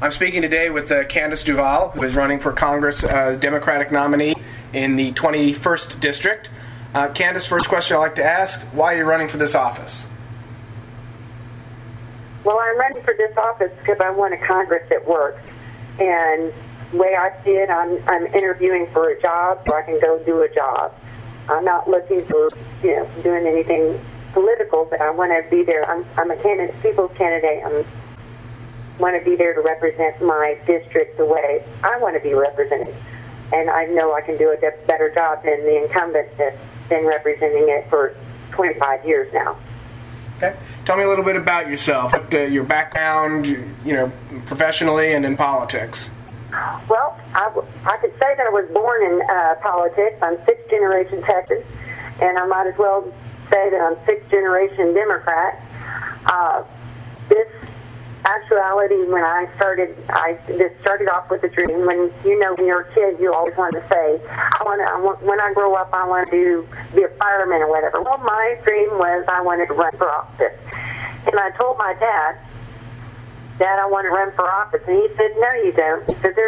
I'm speaking today with Candace Duval, who is running for Congress as Democratic nominee in the 21st District. Candace, first question I'd like to ask, why are you running for this office? Well, I'm running for this office because I want a Congress that works. And the way I see it, I'm interviewing for a job so I can go do a job. I'm not looking for, doing anything political, but I want to be there. I'm a candidate, people's candidate. I want to be there to represent my district the way I want to be represented. And I know I can do a better job than the incumbent that's been representing it for 25 years now. Okay. Tell me a little bit about yourself, your background, professionally and in politics. Well, I could say that I was born in politics. I'm sixth generation Texas, and I might as well say that I'm sixth generation Democrat. This actuality, when I this started off with a dream. When you're a kid, you always want to say, when I grow up, I want to be a fireman or whatever. Well, my dream was I wanted to run for office, and I told my dad, I want to run for office, and he said, no, you don't. He said,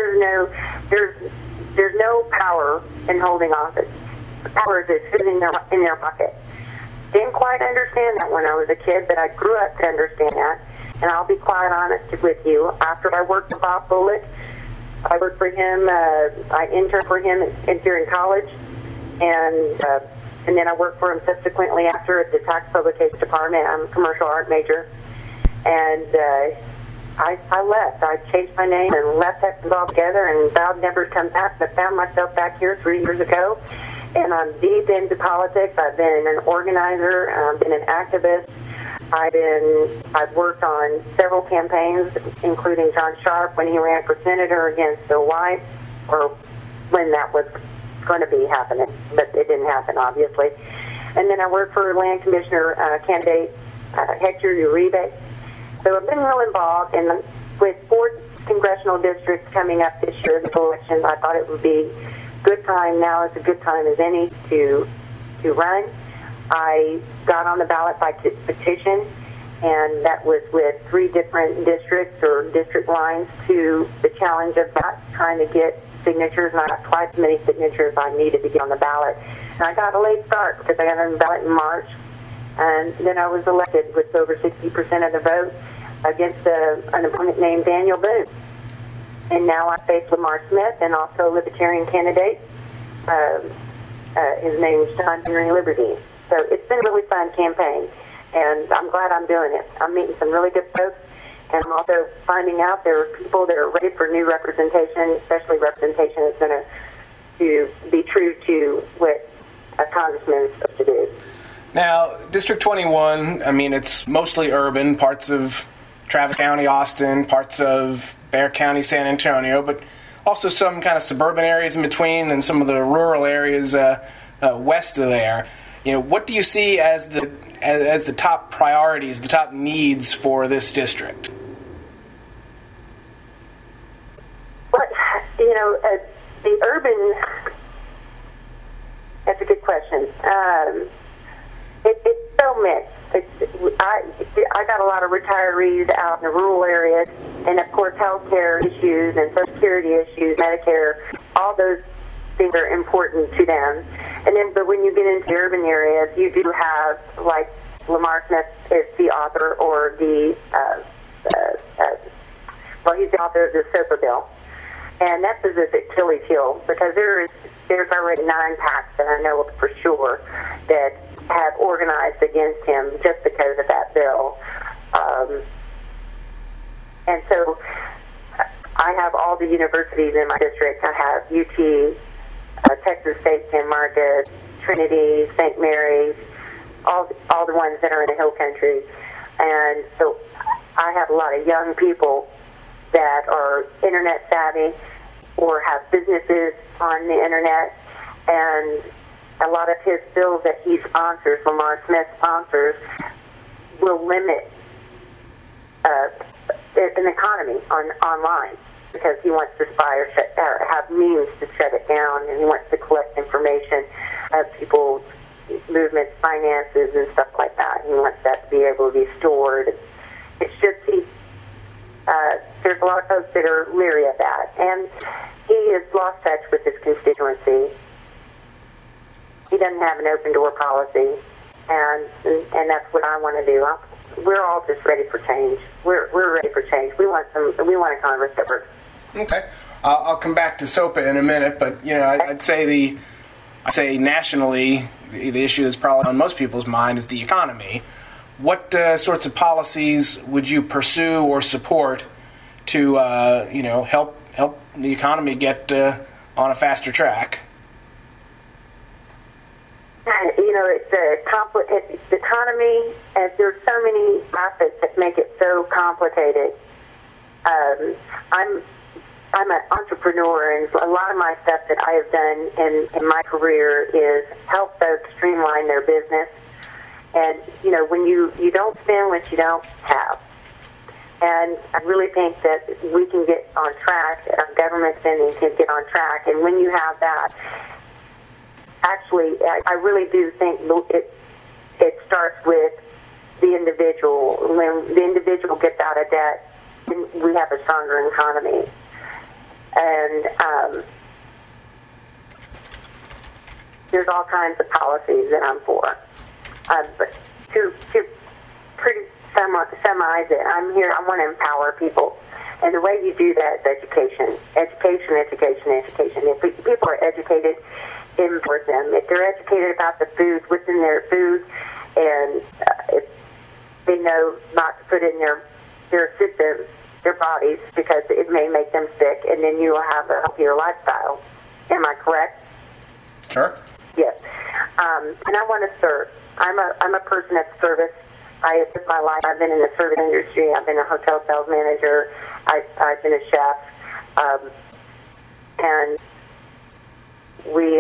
there's no power in holding office. The power is sitting in their pocket. Didn't quite understand that when I was a kid, but I grew up to understand that. And I'll be quite honest with you. After I worked for Bob Bullock, I worked for him. I interned for him during college, and then I worked for him subsequently after at the Tax Publication Department. I'm a commercial art major, and I left. I changed my name and left Texas altogether, and vowed never to come back. But found myself back here 3 years ago, and I'm deep into politics. I've been an organizer. I've been an activist. I've worked on several campaigns, including John Sharp when he ran for senator against Bill White, or when that was going to be happening, but it didn't happen, obviously. And then I worked for land commissioner candidate Hector Uribe. So I've been real involved, and with 4 congressional districts coming up this year, the elections, I thought it would be good time. Now is a good time as any to run. I got on the ballot by petition, and that was with 3 different districts or district lines to the challenge of that, trying to get signatures, and I got twice as many signatures I needed to get on the ballot. And I got a late start because I got on the ballot in March, and then I was elected with over 60% of the vote against an opponent named Daniel Boone. And now I face Lamar Smith and also a Libertarian candidate. His name is John Henry Liberty. So it's been a really fun campaign, and I'm glad I'm doing it. I'm meeting some really good folks, and I'm also finding out there are people that are ready for new representation, especially representation that's going to be true to what a congressman is supposed to do. Now, District 21, it's mostly urban, parts of Travis County, Austin, parts of Bexar County, San Antonio, but also some kind of suburban areas in between and some of the rural areas west of there. What do you see as the top priorities, the top needs for this district? Well, the urban, that's a good question. It's so mixed. I got a lot of retirees out in the rural areas, and of course healthcare issues and Social Security issues, Medicare, all those things are important to them. And then, but when you get into urban areas, you do have, like Lamar Smith is the author, or he's the author of the SOPA bill. And that's his Achilles heel, because there's already 9 PACs that I know for sure that have organized against him just because of that bill. And so I have all the universities in my district. I have UT, Texas State, San Marcos, Trinity, St. Mary's, all the ones that are in the Hill Country. And so I have a lot of young people that are internet savvy or have businesses on the internet, and a lot of his bills that he sponsors, Lamar Smith sponsors, will limit an economy online, because he wants to spy or have means to shut it down, and he wants to collect information of people's movements, finances, and stuff like that. He wants that to be able to be stored. It's just, he, I have all the universities in my district. I have UT, Texas State, San Marcos, Trinity, St. Mary's, all the ones that are in the Hill Country. And so I have a lot of young people that are internet savvy or have businesses on the internet, and a lot of his bills that he sponsors, Lamar Smith sponsors, will limit an economy online, because he wants to spy or have means to shut it down, and he wants to collect information of people's movements, finances, and stuff like that. He wants that to be able to be stored. It's just, there's a lot of folks that are leery of that. And he has lost touch with his constituency. He doesn't have an open door policy, and that's what I want to do. We're all just ready for change. We're ready for change. We want a Congress that works. Okay, I'll come back to SOPA in a minute, but I'd say nationally the issue that's probably on most people's mind is the economy. What sorts of policies would you pursue or support to help the economy get on a faster track? It's the economy, and there's so many aspects that make it so complicated. I'm an entrepreneur, and a lot of my stuff that I have done in my career is help folks streamline their business. And, when you don't spend what you don't have. And I really think that we can get on track, our government spending can get on track. And when you have that, actually, I really do think it starts with the individual. When the individual gets out of debt, we have a stronger economy. And there's all kinds of policies that I'm for. But to pretty summarize it, I'm here. I want to empower people, and the way you do that is education. If people are educated, empower them. If they're educated about the food, what's in their food, and if they know not to put in their system, their bodies, because it may make them sick, and then you will have a healthier lifestyle. Am I correct? Sure. Yes. And I want to serve. I'm a person of service. I have lived my life. I've been in the service industry. I've been a hotel sales manager. I've been a chef. And we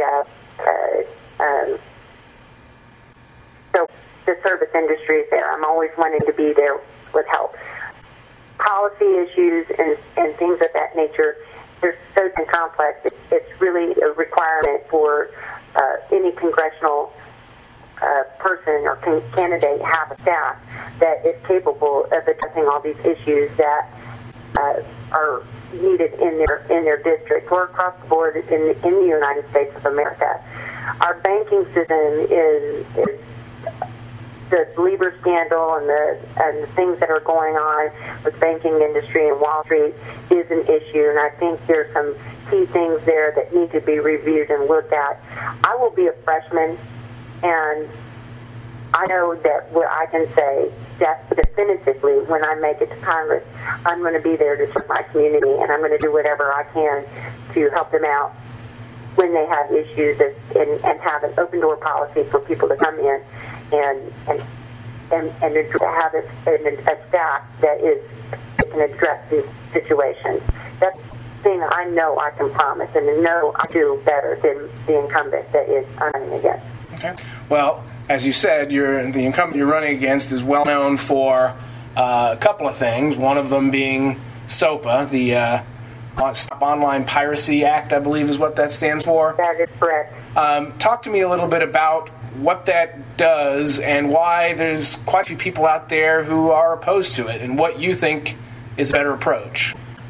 so the service industry is there. I'm always wanting to be there with help. Policy issues and things of that nature, they're so complex. It's really a requirement for any congressional person or candidate have a staff that is capable of addressing all these issues that are needed in their district or across the board in the United States of America. Our banking system is the Lieber scandal and the things that are going on with banking industry and Wall Street is an issue, and I think there's some key things there that need to be reviewed and looked at. I will be a freshman, and I know that what I can say definitively when I make it to Congress, I'm going to be there to serve my community, and I'm going to do whatever I can to help them out when they have issues and have an open door policy for people to come in and to have a staff that can address these situations. That's the thing I know I can promise, and I know I do better than the incumbent that is running against. Okay. Well, as you said, the incumbent you're running against is well known for a couple of things. One of them being SOPA, the Stop Online Piracy Act, I believe is what that stands for. That is correct. Talk to me a little bit about what that does and why there's quite a few people out there who are opposed to it, and what you think is a better approach.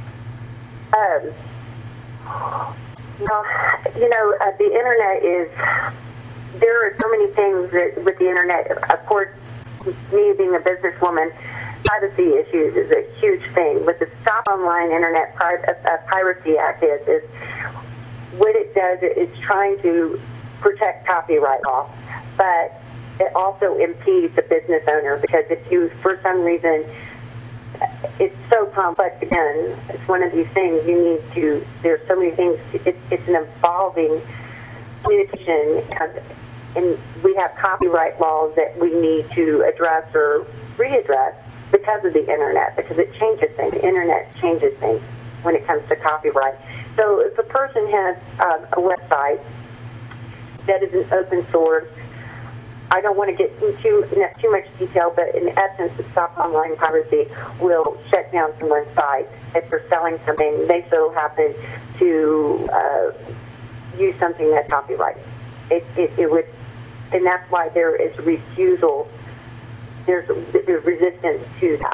The internet is... There are so many things that with the internet. Of course, me being a businesswoman, privacy issues is a huge thing. What the Stop Online Internet Piracy Act is what it does. It's trying to protect copyright law, but it also impedes the business owner, because if you, for some reason, it's so complex. Again, it's one of these things you need to. There's so many things. It's an evolving communication. And we have copyright laws that we need to address or readdress because of the internet, because it changes things. The internet changes things when it comes to copyright. So if a person has a website that is an open source, I don't want to get into too much detail, but in essence, the Stop Online Piracy will shut down someone's site if they're selling something. They so happen to use something that's copyrighted. It would. And that's why there is refusal. There's resistance to that.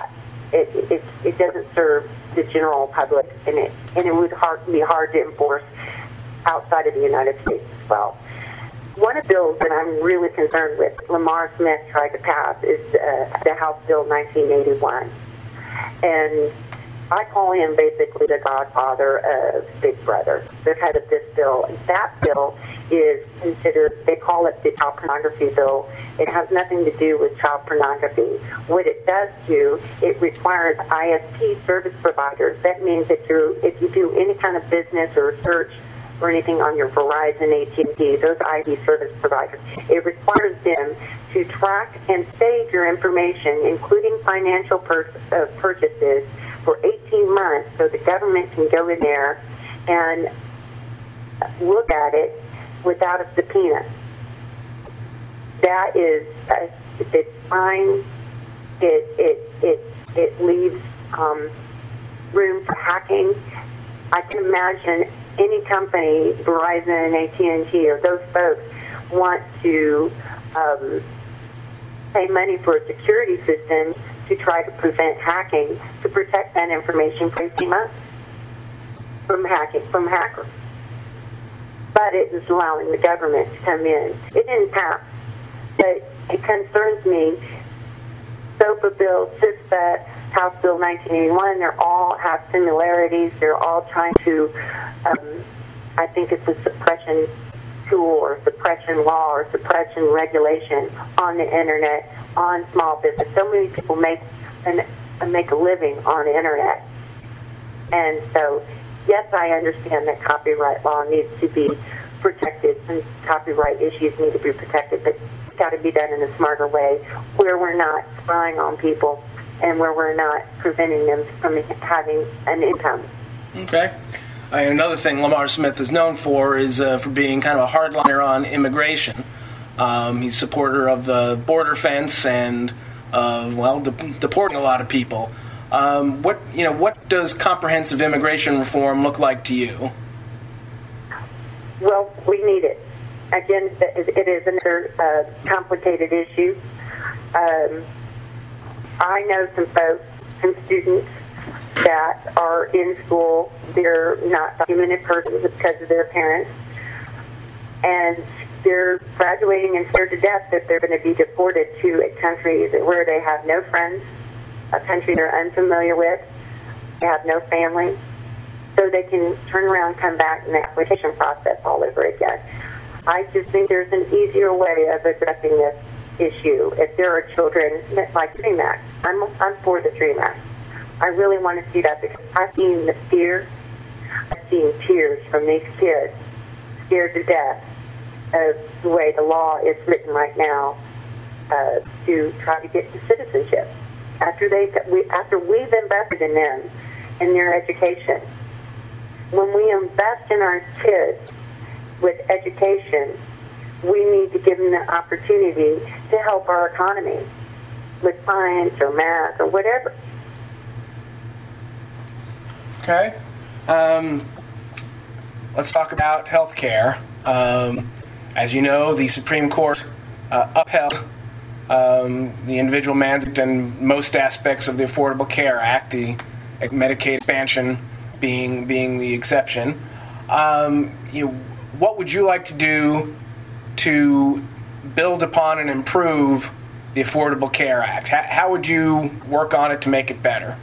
it doesn't serve the general public, and it would be hard to enforce outside of the United States as well. One of the bills that I'm really concerned with, Lamar Smith tried to pass, is the House Bill 1981. And I call him basically the godfather of Big Brother, the head of this bill. And that bill is considered, they call it the child pornography bill. It has nothing to do with child pornography. What it does do, it requires ISP service providers. That means that if you do any kind of business or search or anything on your Verizon, AT&T, those ID service providers, it requires them to track and save your information, including financial purchases, for 18 months, so the government can go in there and look at it without a subpoena. That is, it's fine. It leaves room for hacking. I can imagine any company, Verizon, AT&T, or those folks want to pay money for a security system to try to prevent hacking, to protect that information for 18 months from hackers. But it is allowing the government to come in. It didn't pass, but it concerns me. SOPA bill, CISPA, House Bill 1981, they all have similarities. They're all trying to, I think it's a suppression tool or suppression law or suppression regulation on the internet, on small business. So many people make a living on the internet. And so, yes, I understand that copyright law needs to be protected and copyright issues need to be protected, but it's got to be done in a smarter way where we're not spying on people and where we're not preventing them from having an income. Okay. Another thing Lamar Smith is known for is for being kind of a hardliner on immigration. He's a supporter of the border fence and deporting a lot of people. What does comprehensive immigration reform look like to you? Well, we need it. Again, it is another complicated issue. I know some folks, some students that are in school. They're not documented persons because of their parents, and they're graduating and scared to death that they're going to be deported to a country where they have no friends, a country they're unfamiliar with, they have no family, so they can turn around and come back in the application process all over again. I just think there's an easier way of addressing this issue. If there are children like Dream Act, I'm for the Dream Act. I really want to see that because I've seen the fear, I've seen tears from these kids, scared to death of the way the law is written right now to try to get to citizenship. After we've invested in them, in their education, when we invest in our kids with education, we need to give them the opportunity to help our economy with science or math or whatever. Okay. Let's talk about health care. As you know, the Supreme Court upheld the individual mandate and most aspects of the Affordable Care Act, the Medicaid expansion being the exception. What would you like to do to build upon and improve the Affordable Care Act? How would you work on it to make it better?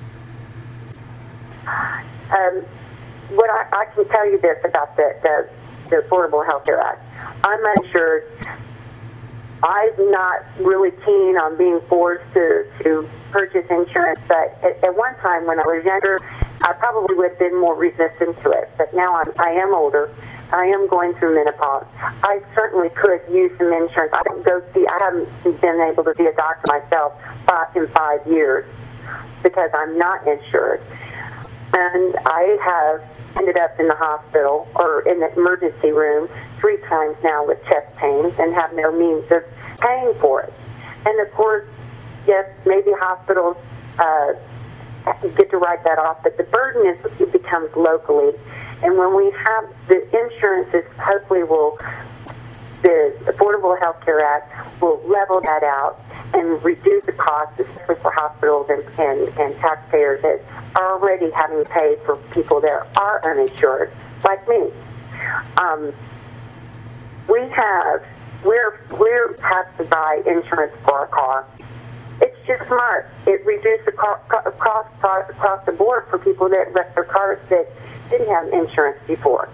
What I can tell you this about the Affordable Health Care Act. I'm unsure. I'm not really keen on being forced to purchase insurance, but at one time when I was younger, I probably would have been more resistant to it. But now I am older. I am going through menopause. I certainly could use some insurance. I haven't been able to see a doctor myself in 5 years because I'm not insured. And I have ended up in the hospital or in the emergency room 3 times now with chest pains and have no means of paying for it. And of course, yes, maybe hospitals get to write that off, but the burden becomes locally. And when we have the insurances, hopefully will the Affordable Health Care Act will level that out and reduce the cost, especially for hospitals and taxpayers that are already having to pay for people that are uninsured, like me. We're have to buy insurance for our car. It's just smart. It reduced the cost across the board for people that wrecked their cars that didn't have insurance before.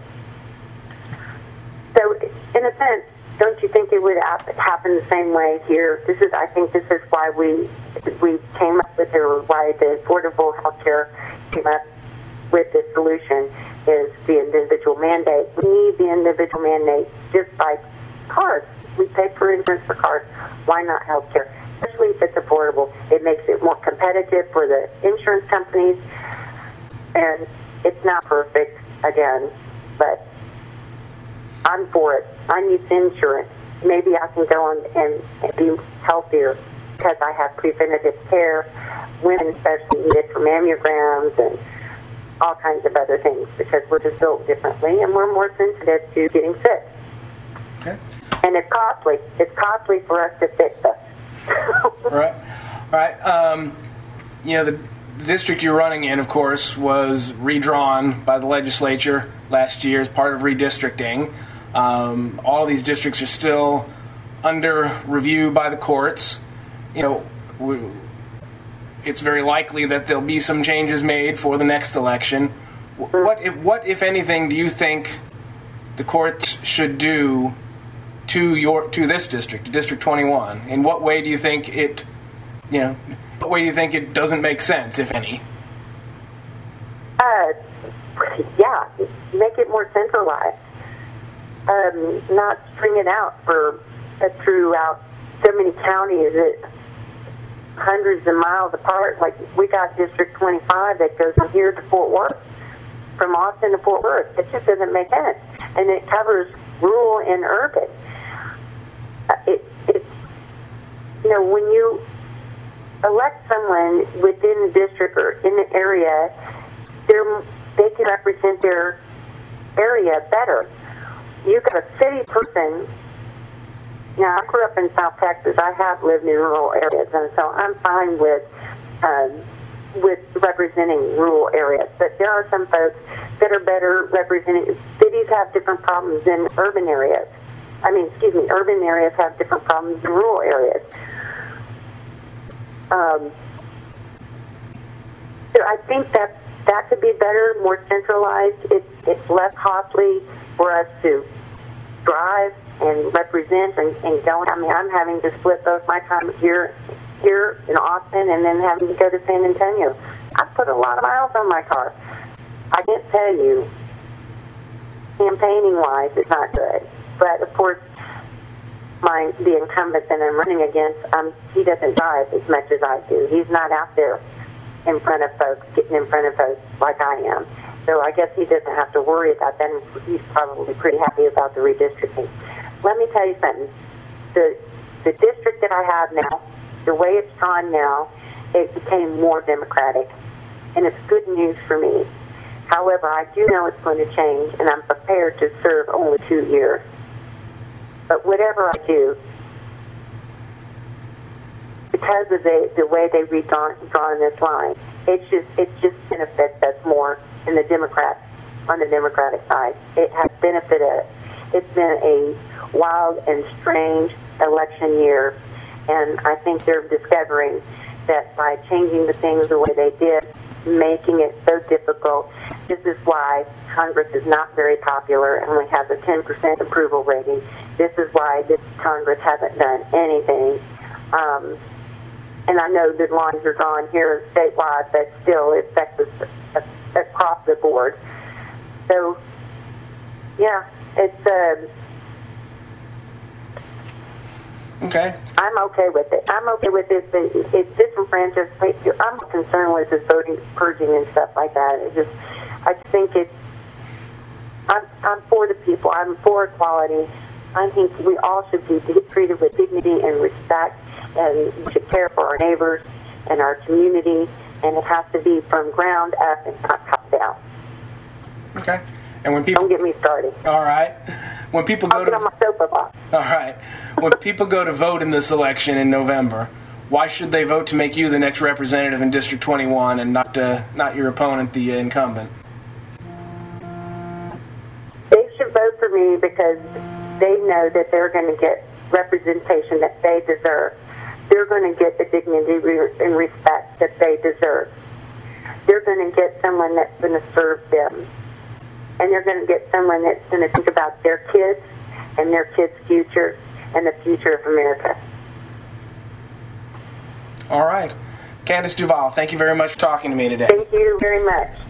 So, in a sense, don't you think it would happen the same way here? I think this is why we came up with why the Affordable Health Care came up with this solution is the individual mandate. We need the individual mandate just like cars. We pay for insurance for cars. Why not health care? Especially if it's affordable. It makes it more competitive for the insurance companies. And it's not perfect, again, but I'm for it. I need insurance. Maybe I can go on and be healthier because I have preventative care. Women especially need it for mammograms and all kinds of other things because we're just built differently and we're more sensitive to getting sick. Okay. And it's costly. It's costly for us to fix us. Right. The district you're running in, of course, was redrawn by the legislature last year as part of redistricting. All of these districts are still under review by the courts. It's very likely that there'll be some changes made for the next election. What if anything, do you think the courts should do to this district, District 21? In what way do you think it, what way do you think it doesn't make sense, if any? Yeah, make it more centralized. Not string it out throughout so many counties that hundreds of miles apart. Like we got District 25 that goes from here to Fort Worth, from Austin to Fort Worth. It just doesn't make sense, and it covers rural and urban. When you elect someone within the district or in the area, they can represent their area better. You got a city person. Now, I grew up in South Texas. I have lived in rural areas, and so I'm fine with representing rural areas. But there are some folks that are better representing. Cities have different problems than urban areas. Urban areas have different problems than rural areas. So I think that could be better, more centralized. It's less costly for us to drive and represent and go. I'm having to split both my time here in Austin and then having to go to San Antonio. I put a lot of miles on my car. I can't tell you, campaigning-wise, it's not good. But, of course, the incumbent that I'm running against, he doesn't drive as much as I do. He's not out there in front of folks, getting in front of folks like I am. So I guess he doesn't have to worry about that, and he's probably pretty happy about the redistricting. Let me tell you something. The district that I have now, the way it's drawn now, it became more Democratic, and it's good news for me. However, I do know it's going to change, and I'm prepared to serve only 2 years. But whatever I do, because of the way they redrawn this line, it's just benefits us more in the Democrats on the Democratic side. It has benefited. It's been a wild and strange election year, and I think they're discovering that by changing the things the way they did, making it so difficult, this is why Congress is not very popular and we have a 10% approval rating. This is why this Congress hasn't done anything. And I know the lines are drawn here statewide, but still it affects us across the board. So, yeah, it's... Okay. I'm okay with it. I'm okay with it. It's disenfranchised. I'm concerned with this voting, purging, and stuff like that. I think it's. I'm for the people. I'm for equality. I think we all should be treated with dignity and respect, and we should care for our neighbors and our community. And it has to be from ground up and not top down. Okay. And when people don't get me started. All right. when people go I'll get to on my soapbox. all right, when people go to vote in this election in November, why should they vote to make you the next representative in District 21 and not your opponent, the incumbent? They should vote for me because they know that they're going to get representation that they deserve. They're going to get the dignity and respect that they deserve. They're going to get someone that's going to serve them. And they're going to get someone that's going to think about their kids and their kids' future and the future of America. All right. Candace Duvall, thank you very much for talking to me today. Thank you very much.